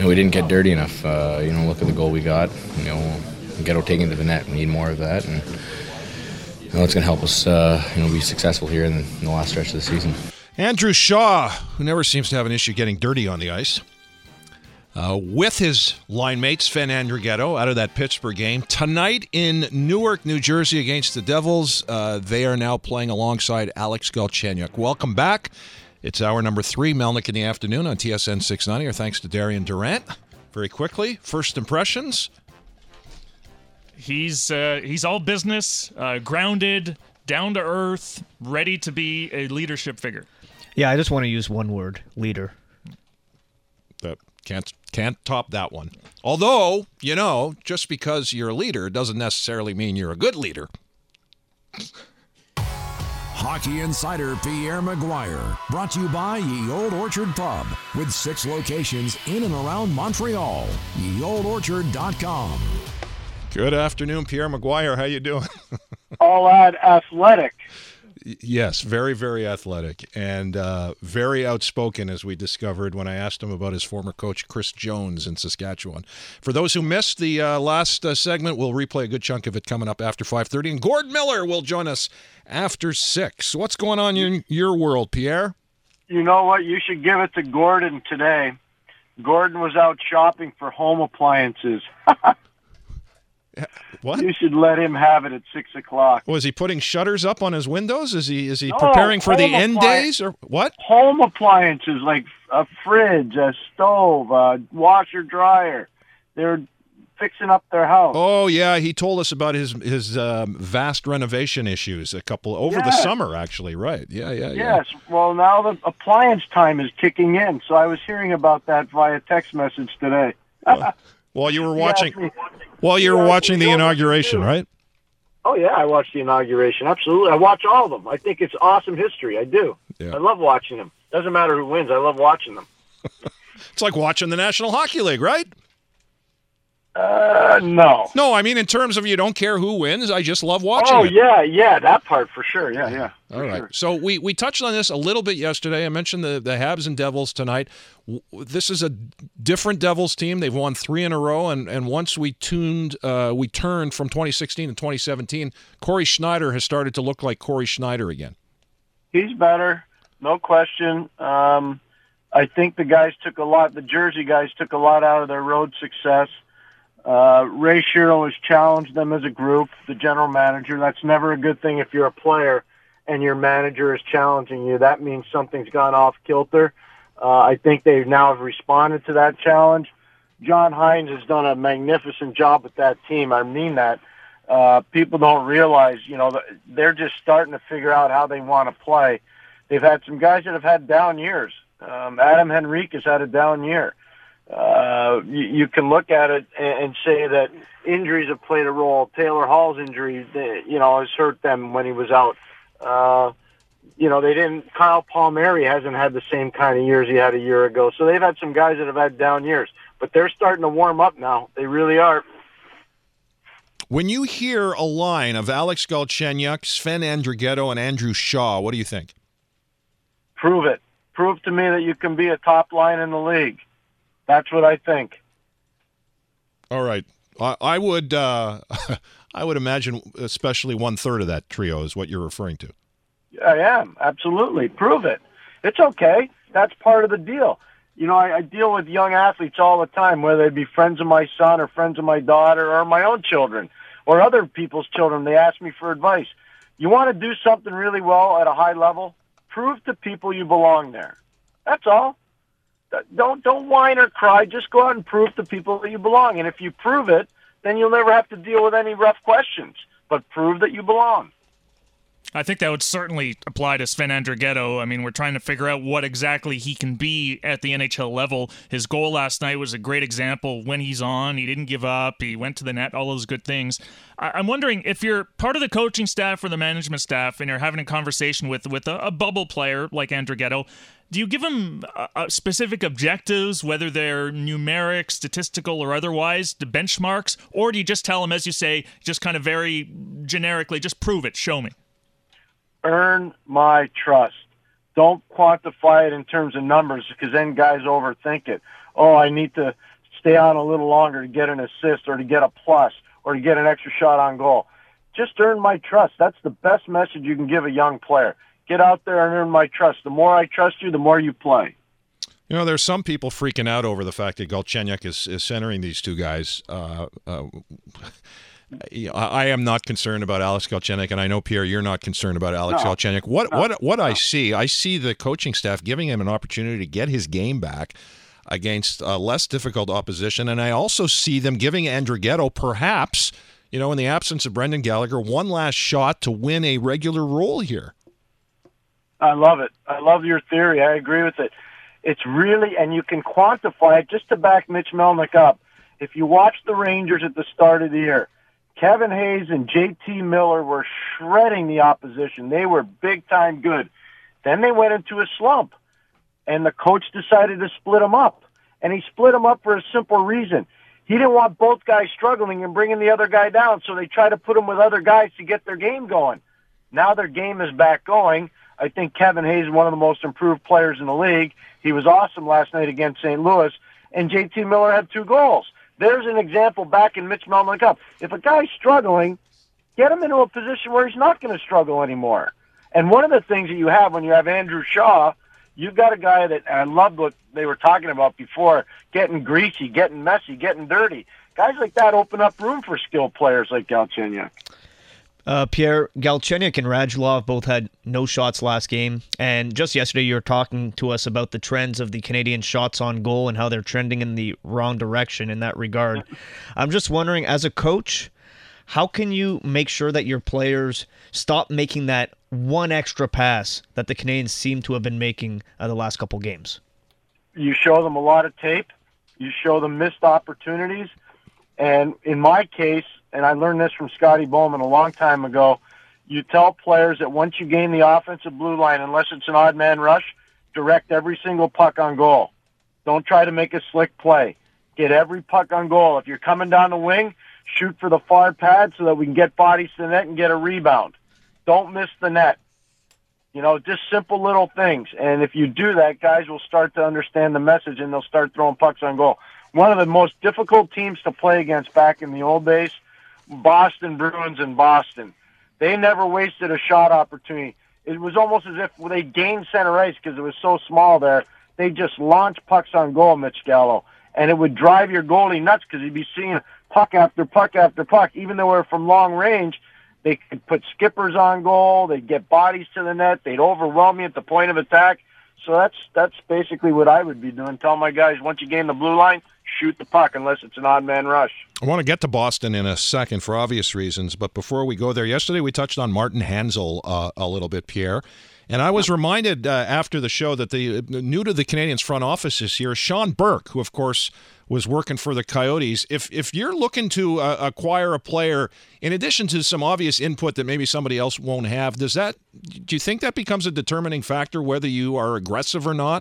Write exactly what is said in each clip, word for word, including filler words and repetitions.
we didn't get dirty enough. Uh, you know, look at the goal we got. You know, Ghetto taking to the net. We need more of that, and you know, it's going to help us, uh, you know, be successful here in the, in the last stretch of the season. Andrew Shaw, who never seems to have an issue getting dirty on the ice, uh, with his line mate Sven Andrighetto out of that Pittsburgh game tonight in Newark, New Jersey, against the Devils. Uh, they are now playing alongside Alex Galchenyuk. Welcome back. It's hour number three, Melnick in the afternoon on T S N six ninety. Our thanks to Darian Durant. Very quickly, first impressions. He's uh, he's all business, uh, grounded, down to earth, ready to be a leadership figure. Yeah, I just want to use one word: leader. That can't can't top that one. Although, you know, just because you're a leader doesn't necessarily mean you're a good leader. Hockey Insider Pierre McGuire, brought to you by Ye Old Orchard Pub, with six locations in and around Montreal. ye old orchard dot com. Good afternoon, Pierre McGuire. How you doing? All out athletic. Yes, very, very athletic and uh, very outspoken, as we discovered when I asked him about his former coach, Chris Jones, in Saskatchewan. For those who missed the uh, last uh, segment, we'll replay a good chunk of it coming up after five thirty. And Gord Miller will join us after six. What's going on in your world, Pierre? You know what? You should give it to Gordon today. Gordon was out shopping for home appliances. What? You should let him have it at six o'clock. Was he putting shutters up on his windows? Is he is he No, preparing for the home end appli- days or what? Home appliances like a fridge, a stove, a washer, dryer. They're fixing up their house. Oh yeah, he told us about his his um, vast renovation issues a couple over the Yes. summer, actually. Right? Yeah, yeah, yeah. Yes. Well, now the appliance time is kicking in, so I was hearing about that via text message today. Well, while you were He asked watching, me- while you he were asked watching me the what to inauguration, do. right? Oh, yeah, I watched the inauguration. Absolutely. I watch all of them. I think it's awesome history. I do. Yeah. I love watching them. Doesn't matter who wins. I love watching them. It's like watching the National Hockey League, right? Uh, no. No, I mean in terms of you don't care who wins. I just love watching Oh, it. yeah, yeah, that part for sure. Yeah, yeah. All for right. sure. So we, we touched on this a little bit yesterday. I mentioned the, the Habs and Devils tonight. W- This is a different Devils team. They've won three in a row, and, and once we tuned, uh, we turned from twenty sixteen to twenty seventeen, Corey Schneider has started to look like Corey Schneider again. He's better, no question. Um, I think the guys took a lot, the Jersey guys took a lot out of their road success. Uh, Ray Shero has challenged them as a group, the general manager. That's never a good thing if you're a player and your manager is challenging you. That means something's gone off kilter. Uh, I think they now have responded to that challenge. John Hines has done a magnificent job with that team. I mean that. Uh, people don't realize, you know, they're just starting to figure out how they want to play. They've had some guys that have had down years. Um, Adam Henrique has had a down year. Uh, you, you can look at it and, and say that injuries have played a role. Taylor Hall's injury, they, you know, has hurt them when he was out. Uh, you know, they didn't, Kyle Palmieri hasn't had the same kind of years he had a year ago. So they've had some guys that have had down years, but they're starting to warm up now. They really are. When you hear a line of Alex Galchenyuk, Sven Andrighetto, and Andrew Shaw, what do you think? Prove it. Prove to me that you can be a top line in the league. That's what I think. All right. I, I would uh, I would imagine especially one-third of that trio is what you're referring to. I am. Absolutely. Prove it. It's okay. That's part of the deal. You know, I, I deal with young athletes all the time, whether they be friends of my son or friends of my daughter or my own children or other people's children. They ask me for advice. You want to do something really well at a high level? Prove to people you belong there. That's all. Don't don't whine or cry. Just go out and prove to people that you belong. And if you prove it, then you'll never have to deal with any rough questions. But prove that you belong. I think that would certainly apply to Sven Andrighetto. I mean, we're trying to figure out what exactly he can be at the N H L level. His goal last night was a great example. When he's on, he didn't give up. He went to the net, all those good things. I'm wondering if you're part of the coaching staff or the management staff and you're having a conversation with, with a, a bubble player like Andrighetto, do you give him uh, uh, specific objectives, whether they're numeric, statistical, or otherwise, the benchmarks? Or do you just tell him, as you say, just kind of very generically, just prove it, show me? Earn my trust. Don't quantify it in terms of numbers because then guys overthink it. Oh, I need to stay on a little longer to get an assist or to get a plus or to get an extra shot on goal. Just earn my trust. That's the best message you can give a young player. Get out there and earn my trust. The more I trust you, the more you play. You know, there's some people freaking out over the fact that Galchenyuk is, is centering these two guys. Uh, uh, I am not concerned about Alex Galchenyuk, and I know, Pierre, you're not concerned about Alex no. Galchenyuk. What no. what what no. I see, I see the coaching staff giving him an opportunity to get his game back against uh, less difficult opposition, and I also see them giving Andrighetto perhaps, you know, in the absence of Brendan Gallagher, one last shot to win a regular role here. I love it. I love your theory. I agree with it. It's really, and you can quantify it just to back Mitch Melnick up. If you watch the Rangers at the start of the year, Kevin Hayes and J T Miller were shredding the opposition. They were big-time good. Then they went into a slump, and the coach decided to split them up. And he split them up for a simple reason. He didn't want both guys struggling and bringing the other guy down, so they tried to put them with other guys to get their game going. Now their game is back going. I think Kevin Hayes is one of the most improved players in the league. He was awesome last night against Saint Louis, and J T Miller had two goals. There's an example back in Mitch Melnick up. If a guy's struggling, get him into a position where he's not going to struggle anymore. And one of the things that you have when you have Andrew Shaw, you've got a guy that, and I loved what they were talking about before, getting greasy, getting messy, getting dirty. Guys like that open up room for skilled players like Galchenyuk. Uh, Pierre, Galchenyuk and Radulov both had no shots last game, and just yesterday you were talking to us about the trends of the Canadian shots on goal and how they're trending in the wrong direction in that regard. I'm just wondering, as a coach, how can you make sure that your players stop making that one extra pass that the Canadians seem to have been making uh, the last couple games? You show them a lot of tape. You show them missed opportunities. And in my case, and I learned this from Scotty Bowman a long time ago, you tell players that once you gain the offensive blue line, unless it's an odd man rush, direct every single puck on goal. Don't try to make a slick play. Get every puck on goal. If you're coming down the wing, shoot for the far pad so that we can get bodies to the net and get a rebound. Don't miss the net. You know, just simple little things. And if you do that, guys will start to understand the message and they'll start throwing pucks on goal. One of the most difficult teams to play against back in the old days, Boston Bruins in Boston. They never wasted a shot opportunity. It was almost as if they gained center ice because it was so small there. They just launched pucks on goal, Mitch Gallo. And it would drive your goalie nuts because he'd be seeing puck after puck after puck. Even though we're from long range, they could put skippers on goal. They'd get bodies to the net. They'd overwhelm you at the point of attack. So that's that's basically what I would be doing. Tell my guys, once you gain the blue line, shoot the puck unless it's an odd man rush. I want to get to Boston in a second for obvious reasons, but before we go there, yesterday we touched on Martin Hanzal uh, a little bit, Pierre. And I was reminded uh, after the show that the new to the Canadiens front office this year, Sean Burke, who of course was working for the Coyotes. If if you're looking to uh, acquire a player, in addition to some obvious input that maybe somebody else won't have, does that do you think that becomes a determining factor whether you are aggressive or not?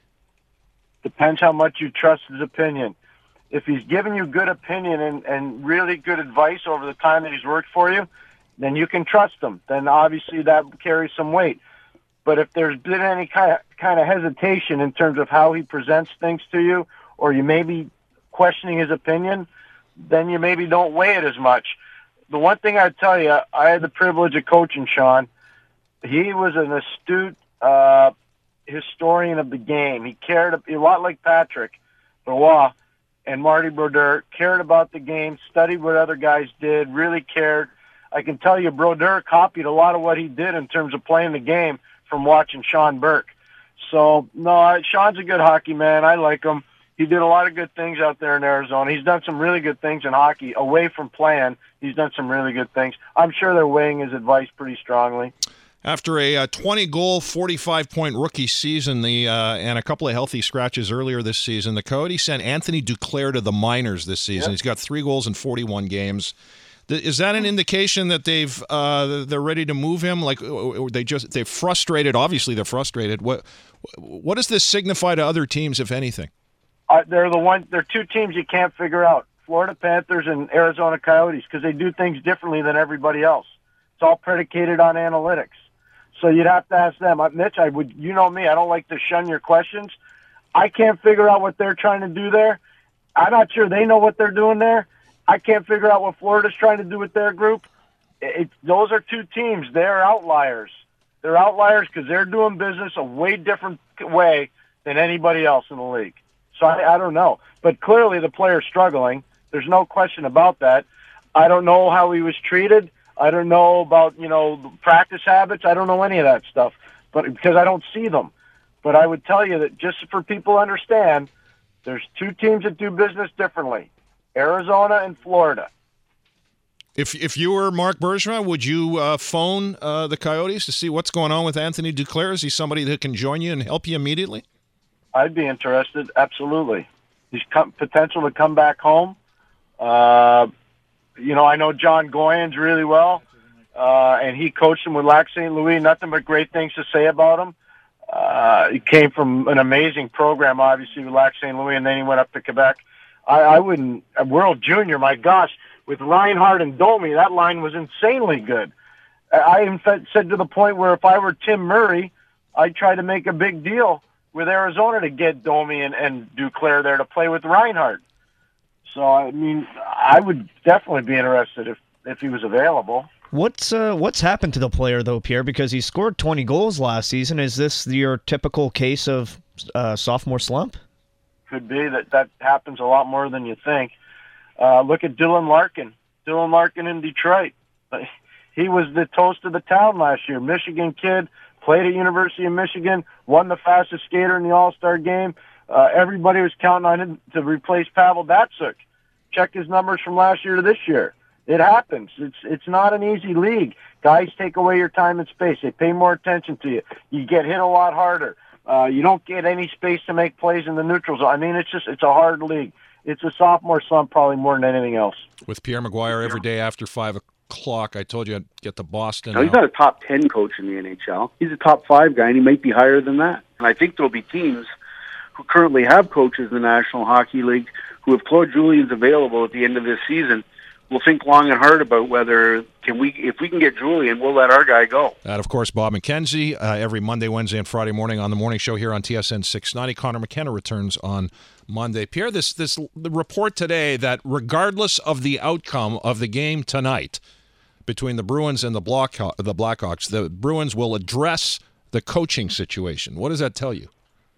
Depends how much you trust his opinion. If he's giving you good opinion and, and really good advice over the time that he's worked for you, then you can trust him. Then obviously that carries some weight. But if there's been any kind of, kind of hesitation in terms of how he presents things to you, or you may be questioning his opinion, then you maybe don't weigh it as much. The one thing I'd tell you, I had the privilege of coaching Sean. He was an astute uh, historian of the game. He cared a lot like Patrick Roy and Marty Brodeur, cared about the game, studied what other guys did, really cared. I can tell you Brodeur copied a lot of what he did in terms of playing the game from watching Sean Burke. So, no, Sean's a good hockey man. I like him. He did a lot of good things out there in Arizona. He's done some really good things in hockey. Away from playing, he's done some really good things. I'm sure they're weighing his advice pretty strongly. After a twenty-goal, forty-five point rookie season the uh, and a couple of healthy scratches earlier this season, the Coyotes sent Anthony Duclair to the minors this season. Yep. He's got three goals in forty-one games. Is that an indication that they've uh, they're ready to move him? Like they just they're frustrated. Obviously, they're frustrated. What what does this signify to other teams, if anything? Uh, they're the one. They're two teams you can't figure out: Florida Panthers and Arizona Coyotes, because they do things differently than everybody else. It's all predicated on analytics. So you'd have to ask them. Mitch, I would. You know me. I don't like to shun your questions. I can't figure out what they're trying to do there. I'm not sure they know what they're doing there. I can't figure out what Florida's trying to do with their group. It, those are two teams. They're outliers. They're outliers because they're doing business a way different way than anybody else in the league. So I, I don't know. But clearly the player's struggling. There's no question about that. I don't know how he was treated. I don't know about, you know, practice habits. I don't know any of that stuff, but because I don't see them. But I would tell you that just for people to understand, there's two teams that do business differently, Arizona and Florida. If if you were Marc Bergevin, would you uh, phone uh, the Coyotes to see what's going on with Anthony Duclair? Is he somebody that can join you and help you immediately? I'd be interested, absolutely. He's come, potential to come back home. Uh, you know, I know John Goyens really well, uh, and he coached him with Lac Saint Louis. Nothing but great things to say about him. Uh, he came from an amazing program, obviously, with Lac Saint Louis, and then he went up to Quebec. I, I wouldn't – World Junior, my gosh, with Reinhart and Domi, that line was insanely good. I in fact said to the point where if I were Tim Murray, I'd try to make a big deal with Arizona to get Domi and, and Duclair there to play with Reinhart. So, I mean, I would definitely be interested if, if he was available. What's uh, what's happened to the player, though, Pierre? Because he scored twenty goals last season. Is this your typical case of uh, sophomore slump? Could be. That that happens a lot more than you think. Uh, look at Dylan Larkin. Dylan Larkin in Detroit. He was the toast of the town last year. Michigan kid, played at University of Michigan, won the fastest skater in the All-Star game. Uh, everybody was counting on him to replace Pavel Datsyuk. Check his numbers from last year to this year. It happens. It's it's not an easy league. Guys take away your time and space. They pay more attention to you. You get hit a lot harder. Uh, you don't get any space to make plays in the neutral zone. I mean, it's just it's a hard league. It's a sophomore slump probably more than anything else. With Pierre McGuire every day after five o'clock, I told you I'd get to Boston. No, he's not a top ten coach in the N H L. He's a top five guy, and he might be higher than that. And I think there'll be teams who currently have coaches in the National Hockey League who, if Claude Julien's available at the end of this season, will think long and hard about whether can we, if we can get Julien, we'll let our guy go. And, of course, Bob McKenzie, uh, every Monday, Wednesday, and Friday morning on the morning show here on T S N six ninety. Connor McKenna returns on Monday. Pierre, this this the report today that regardless of the outcome of the game tonight between the Bruins and the Black the Blackhawks, the Bruins will address the coaching situation. What does that tell you?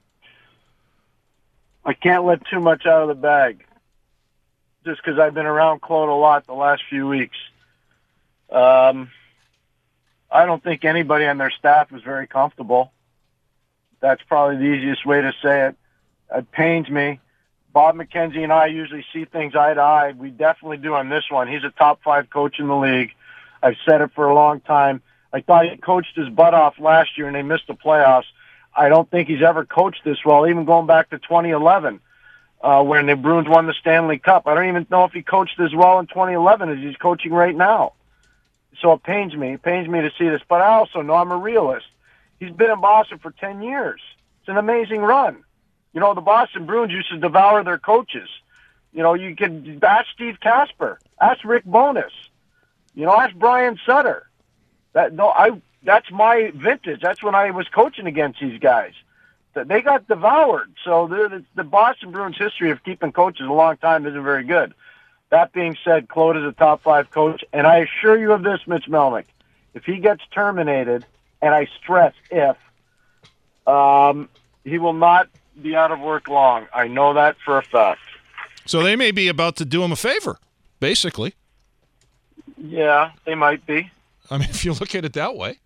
I can't let too much out of the bag, just because I've been around Claude a lot the last few weeks. Um, I don't think anybody on their staff is very comfortable. That's probably the easiest way to say it. It pains me. Bob McKenzie and I usually see things eye to eye. We definitely do on this one. He's a top five coach in the league. I've said it for a long time. I thought he coached his butt off last year and they missed the playoffs. I don't think he's ever coached this well, even going back to twenty eleven. Uh, when the Bruins won the Stanley Cup. I don't even know if he coached as well in twenty eleven as he's coaching right now. So it pains me. It pains me to see this. But I also know I'm a realist. He's been in Boston for ten years. It's an amazing run. You know, the Boston Bruins used to devour their coaches. You know, you could ask Steve Casper. Ask Rick Bowness. You know, ask Brian Sutter. That, no, I, that's my vintage. That's when I was coaching against these guys. They got devoured. So the, the Boston Bruins' history of keeping coaches a long time isn't very good. That being said, Claude is a top five coach, and I assure you of this, Mitch Melnick. If he gets terminated, and I stress if, um, he will not be out of work long. I know that for a fact. So they may be about to do him a favor, basically. Yeah, they might be. I mean, if you look at it that way.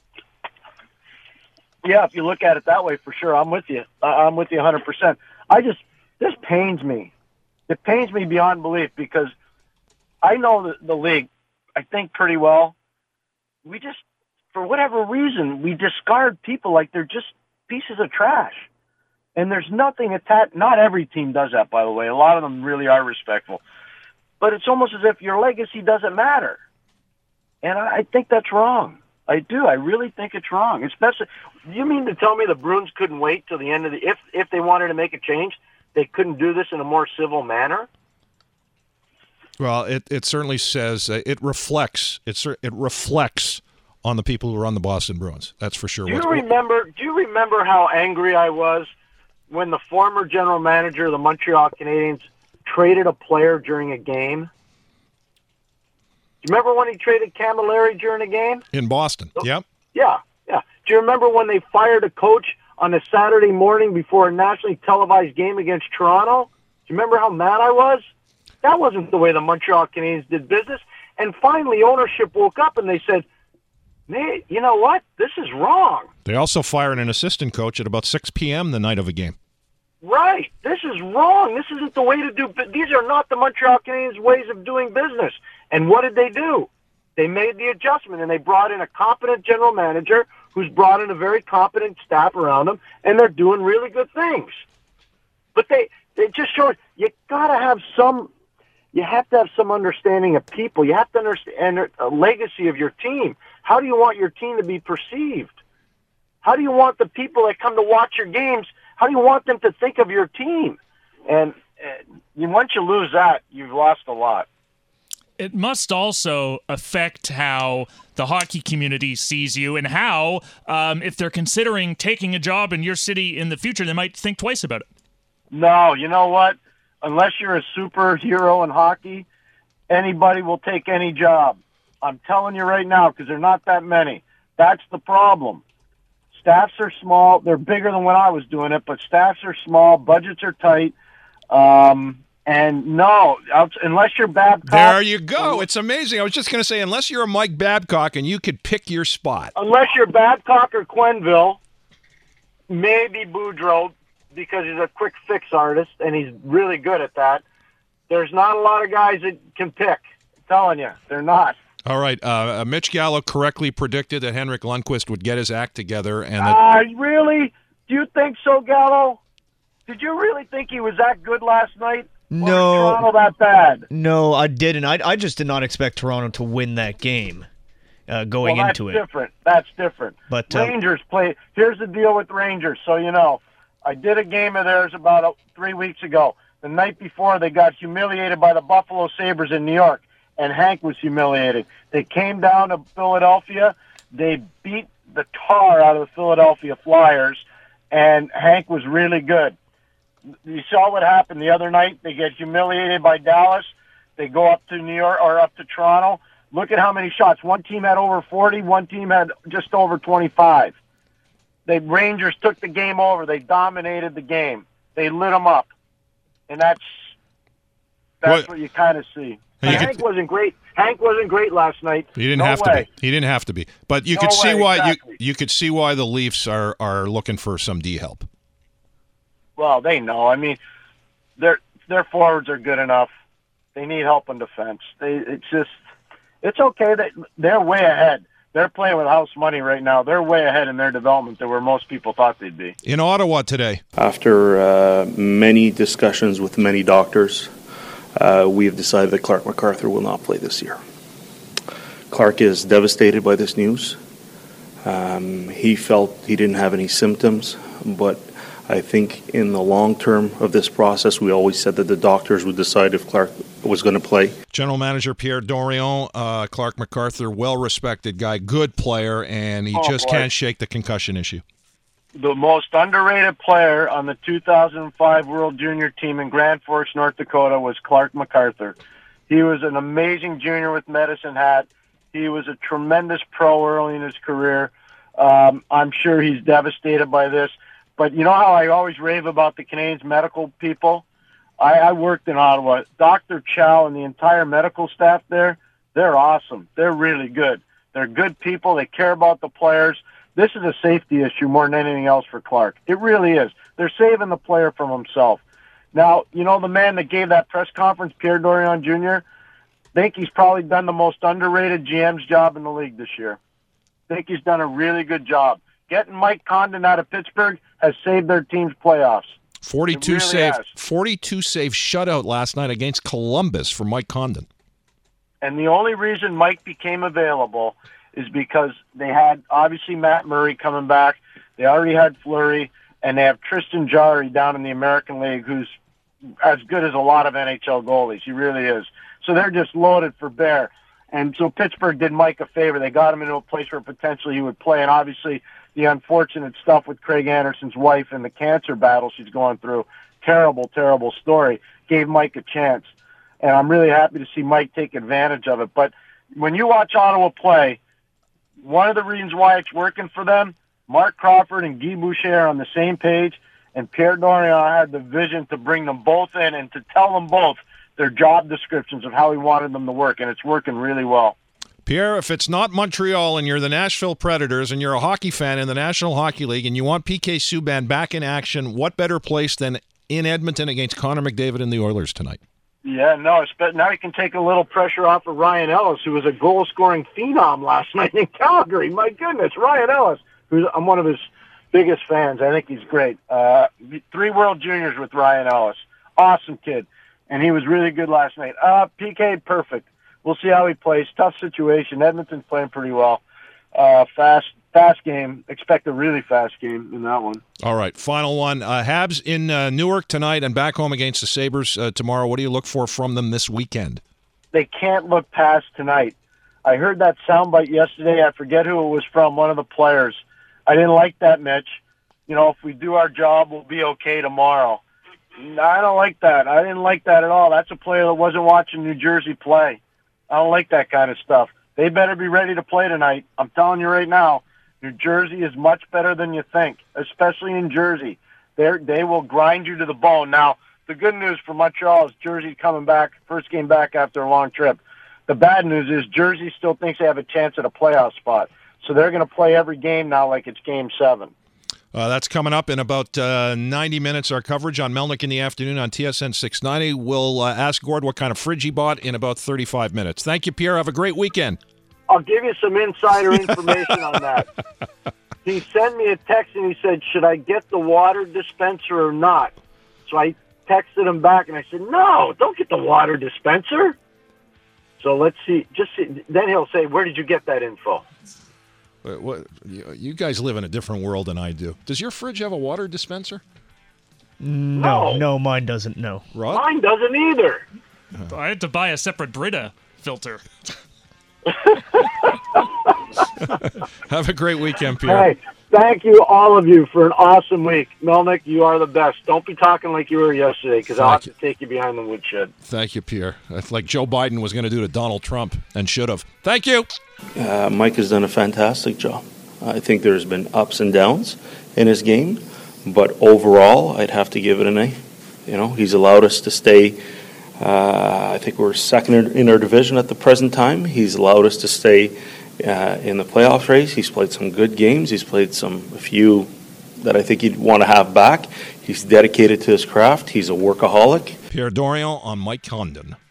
Yeah, if you look at it that way, for sure, I'm with you. I'm with you one hundred percent. I just, this pains me. It pains me beyond belief because I know the, the league, I think, pretty well. We just, for whatever reason, we discard people like they're just pieces of trash. And there's nothing attached. Not every team does that, by the way. A lot of them really are respectful. But it's almost as if your legacy doesn't matter. And I, I think that's wrong. I do. I really think it's wrong. Especially, you mean to tell me the Bruins couldn't wait till the end of the if if they wanted to make a change, they couldn't do this in a more civil manner? Well, it, it certainly says uh, it reflects it it reflects on the people who are on the Boston Bruins. That's for sure. Do you What's, remember? Do you remember how angry I was when the former general manager of the Montreal Canadiens traded a player during a game? Do you remember when he traded Camilleri during a game? In Boston, yep. Yeah, yeah. Do you remember when they fired a coach on a Saturday morning before a nationally televised game against Toronto? Do you remember how mad I was? That wasn't the way the Montreal Canadiens did business. And finally, ownership woke up and they said, "Man, you know what? This is wrong." They also fired an assistant coach at about six p.m. the night of a game. Right. This is wrong. This isn't the way to do business. These are not the Montreal Canadiens' ways of doing business. And what did they do? They made the adjustment, and they brought in a competent general manager who's brought in a very competent staff around them, and they're doing really good things. But they, they just showed you got to have some you have to have some understanding of people. You have to understand a legacy of your team. How do you want your team to be perceived? How do you want the people that come to watch your games, how do you want them to think of your team? And uh, once you lose that, you've lost a lot. It must also affect how the hockey community sees you and how, um, if they're considering taking a job in your city in the future, they might think twice about it. No, you know what? Unless you're a superhero in hockey, anybody will take any job. I'm telling you right now, because there are not that many. That's the problem. Staffs are small. They're bigger than when I was doing it, but staffs are small. Budgets are tight. Um, and no, unless you're Babcock. There you go. It's amazing. I was just going to say, unless you're a Mike Babcock and you could pick your spot. Unless you're Babcock or Quenneville, maybe Boudreau, because he's a quick fix artist and he's really good at that. There's not a lot of guys that can pick. I'm telling you, they're not. All right. Uh, Mitch Gallo correctly predicted that Henrik Lundqvist would get his act together. And that- uh, really? Do you think so, Gallo? Did you really think he was that good last night? No. Or was Toronto that bad? No, I didn't. I, I just did not expect Toronto to win that game uh, going well, that's into it. different. That's different. But uh, Rangers play. Here's the deal with Rangers. So you know, I did a game of theirs about uh, three weeks ago. The night before, they got humiliated by the Buffalo Sabres in New York, and Hank was humiliated. They came down to Philadelphia. They beat the tar out of the Philadelphia Flyers, and Hank was really good. You saw what happened the other night. They get humiliated by Dallas. They go up to New York or up to Toronto. Look at how many shots. One team had over forty. One team had just over twenty-five. The Rangers took the game over. They dominated the game. They lit them up. And that's that's what, what you kind of see. You Hank could, wasn't great. Hank wasn't great last night. He didn't no have way. to be. He didn't have to be. But you no could see way, why exactly. you you could see why the Leafs are are looking for some D help. Well, they know. I mean, their their forwards are good enough. They need help in defense. They it's just it's okay that they're way ahead. They're playing with house money right now. They're way ahead in their development than where most people thought they'd be. In Ottawa today, after uh, many discussions with many doctors, uh, we have decided that Clark MacArthur will not play this year. Clark is devastated by this news. Um, he felt he didn't have any symptoms, but I think in the long term of this process, we always said that the doctors would decide if Clark was going to play. General Manager Pierre Dorion, uh, Clark MacArthur, well-respected guy, good player, and he oh, just boy. can't shake the concussion issue. The most underrated player on the two thousand five World Junior team in Grand Forks, North Dakota, was Clark MacArthur. He was an amazing junior with Medicine Hat. He was a tremendous pro early in his career. Um, I'm sure he's devastated by this. But you know how I always rave about the Canadiens medical people? I, I worked in Ottawa. Doctor Chow and the entire medical staff there, they're awesome. They're really good. They're good people. They care about the players. This is a safety issue more than anything else for Clark. It really is. They're saving the player from himself. Now, you know the man that gave that press conference, Pierre Dorion Junior? I think he's probably done the most underrated G M's job in the league this year. I think he's done a really good job. Getting Mike Condon out of Pittsburgh has saved their team's playoffs. forty-two really save, has. forty-two save shutout last night against Columbus for Mike Condon. And the only reason Mike became available is because they had, obviously, Matt Murray coming back. They already had Fleury, and they have Tristan Jarry down in the American League, who's as good as a lot of N H L goalies. He really is. So they're just loaded for bear. And so Pittsburgh did Mike a favor. They got him into a place where potentially he would play. And obviously the unfortunate stuff with Craig Anderson's wife and the cancer battle she's going through terrible, terrible story, gave Mike a chance. And I'm really happy to see Mike take advantage of it. But when you watch Ottawa play, one of the reasons why it's working for them, Mark Crawford and Guy Boucher are on the same page, and Pierre Dorion had the vision to bring them both in and to tell them both their job descriptions of how he wanted them to work, and it's working really well. Pierre, if it's not Montreal and you're the Nashville Predators and you're a hockey fan in the National Hockey League and you want P K Subban back in action, what better place than in Edmonton against Connor McDavid and the Oilers tonight? Yeah, no, now he can take a little pressure off of Ryan Ellis, who was a goal-scoring phenom last night in Calgary. My goodness, Ryan Ellis, who's I'm one of his biggest fans. I think he's great. Uh, three World Juniors with Ryan Ellis. Awesome kid. And he was really good last night. Uh, P K, perfect. We'll see how he plays. Tough situation. Edmonton's playing pretty well. Uh, fast fast game. Expect a really fast game in that one. All right, final one. Uh, Habs in uh, Newark tonight and back home against the Sabres uh, tomorrow. What do you look for from them this weekend? They can't look past tonight. I heard that soundbite yesterday. I forget who it was from, one of the players. I didn't like that, Mitch. You know, if we do our job, we'll be okay tomorrow. I don't like that. I didn't like that at all. That's a player that wasn't watching New Jersey play. I don't like that kind of stuff. They better be ready to play tonight. I'm telling you right now, New Jersey is much better than you think, especially in Jersey. They're, they will grind you to the bone. Now, the good news for Montreal is Jersey coming back, first game back after a long trip. The bad news is Jersey still thinks they have a chance at a playoff spot. So they're going to play every game now like it's game seven. Uh, that's coming up in about uh, ninety minutes. Our coverage on Melnick in the afternoon on T S N six ninety. We'll uh, ask Gord what kind of fridge he bought in about thirty-five minutes. Thank you, Pierre. Have a great weekend. I'll give you some insider information on that. He sent me a text and he said, should I get the water dispenser or not? So I texted him back and I said, no, don't get the water dispenser. So let's see. Just see. Then he'll say, where did you get that info? What, you guys live in a different world than I do. Does your fridge have a water dispenser? No, no, no mine doesn't, no. Rod? Mine doesn't either. Uh, I had to buy a separate Brita filter. Have a great weekend, Pierre. Hey, thank you, all of you, for an awesome week. Melnick, you are the best. Don't be talking like you were yesterday, because I'll have to take you behind the woodshed. Thank you, Pierre. That's like Joe Biden was going to do to Donald Trump, and should have. Thank you. Uh, Mike has done a fantastic job. I think there's been ups and downs in his game, but overall, I'd have to give it an A. You know, he's allowed us to stay. Uh, I think we're second in our division at the present time. He's allowed us to stay uh, in the playoff race. He's played some good games. He's played some a few that I think he'd want to have back. He's dedicated to his craft. He's a workaholic. Pierre Dorion on Mike Condon.